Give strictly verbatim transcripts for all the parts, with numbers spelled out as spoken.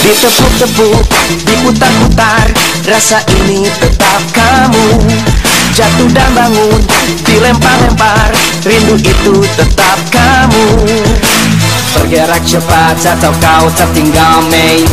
Ditepuk-tepuk, diputar-putar, rasa ini tetap kamu. Jatuh dan bangun, dilempar-lempar, rindu itu tetap kamu. Bergerak cepat atau kau tertinggal, Mei.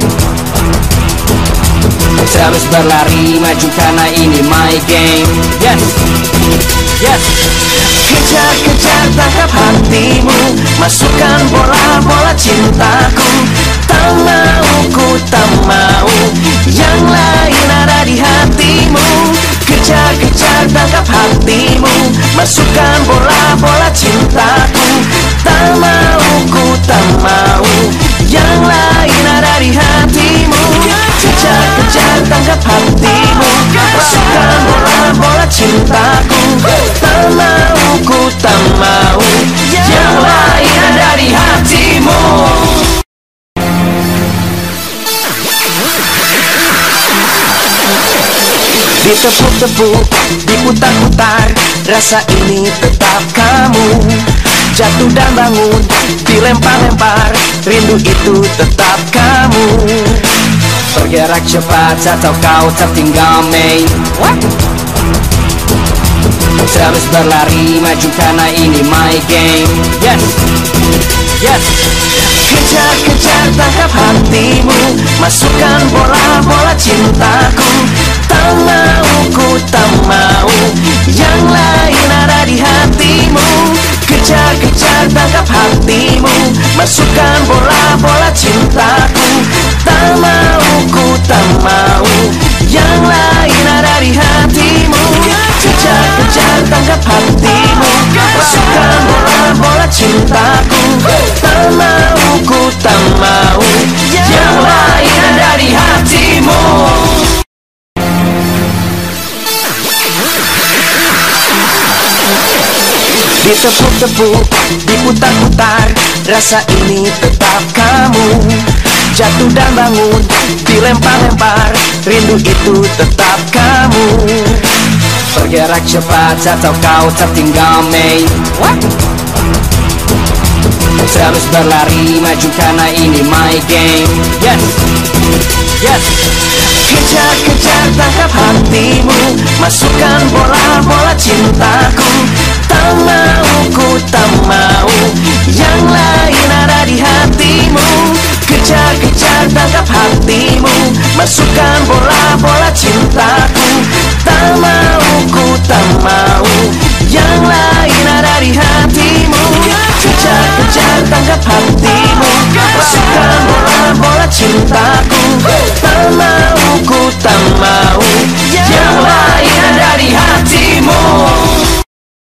Terus berlari maju karena ini my game. Yes, yes. Kejar-kejar tangkap hatimu, masukkan bola-bola cintaku. Tak mau, ku tak mau, yang lain ada di hatimu. Kejar-kejar tangkap hatimu, masukkan bola-bola cintaku. Tak mau, ku tak mau, yang lain ada di hatimu. Kejar-kejar tangkap hatimu, masukkan bola-bola cintaku. Tak mau, ku tak mau, yang lain ada di hatimu. Ditepuk-tepuk, diputar-putar, rasa ini tetap kamu. Jatuh dan bangun, dilempar-lempar, rindu itu tetap kamu. Bergerak cepat atau kau tertinggal, Mei. Terus berlari maju karena ini my game. Yes, yes. Kejar-kejar tangkap hatimu, masukkan bola-bola cintaku. Tak mau, ku tak mau, yang lain ada di hatimu. Kejar-kejar tangkap hatimu, masukkan bola-bola cintaku. Tak mau, ku tak mau, yang lain ada di hatimu. Kejar-kejar tangkap hatimu, masukkan bola-bola cintaku. Tak mau, ku tak mau, yang lain ada di hatimu. Ditepuk-tepuk, diputar-putar, rasa ini tetap kamu. Jatuh dan bangun, dilempar-lempar, rindu itu tetap kamu. Bergerak cepat atau kau tertinggal, Mei. Terus berlari maju karena ini my game. Yes, yes. Kejar-kejar tangkap hatimu, masukkan bola-bola cintaku. Tak mau, ku tak mau, yang lain ada di hatimu. Kejar-kejar tangkap hatimu, masukkan bola-bola cintaku. Tak mau, ku tak mau, yang lain ada di hatimu. Kejar-kejar tangkap hatimu, masukkan bola-bola cinta.